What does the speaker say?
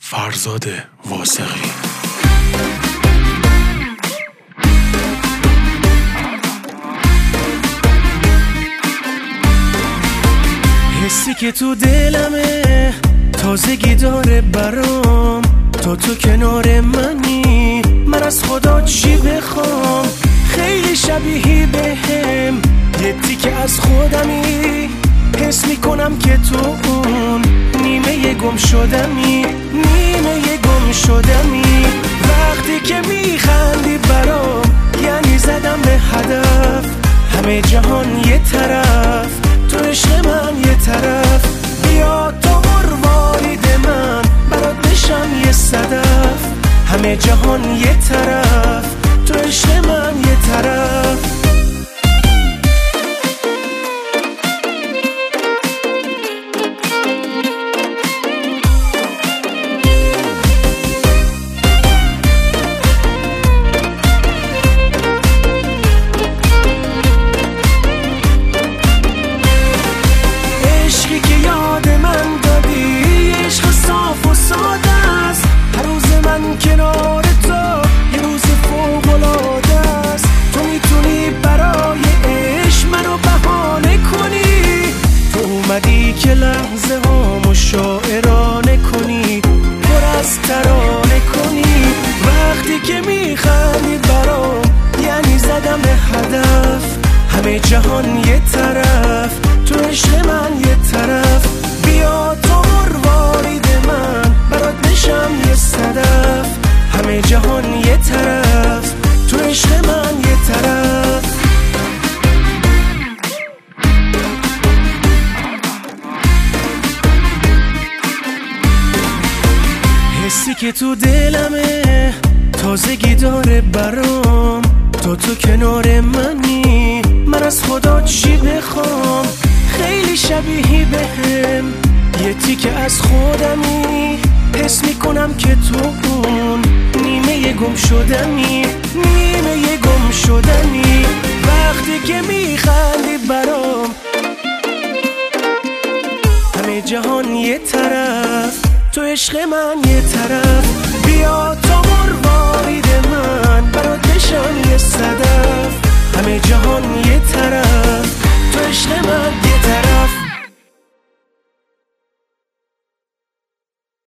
فرزاد واثقی. حسی که تو دلمه تازگی داره برام، تو کنار منی، من از خدا چی بخوام؟ خیلی شبیهی بهم، یه تیکه از خودمی، حس میکنم که تو اون نیمه گم شدمی، نیمه گم شدمی. وقتی که میخندی برام یعنی زدم به هدف، همه جهان یه طرف، تو عشق من یه طرف. بیا تو مروارید من، برات بشم یه صدف، همه جهان یه طرف، تو عشق من یه طرف. کنار تو یه روز فوق‌العاده است، تو میتونی برای عشق منو بهانه کنی، تو اومدی که لحظه هامو شاعرانه کنی، پر از ترانه کنی. وقتی که میخندی برام یعنی زدم به هدف، همه جهان یه طرف، تو عشق من یه طرف. بیا تو مروارید من، برات بشم یه صدف، همه جهان یه طرف، تو عشق من یه طرف. حسی که تو دلمه تازگی داره برام، تو کنار منی، من از خدا چی بخوام؟ خیلی شبیهی بهم، یه تیکه از خودمی، حس میکنم که تو اون نیمه گم شدنی، نیمه گم شدنی. وقتی که میخندی برام همه جهان یه طرف، تو عشق من یه طرف.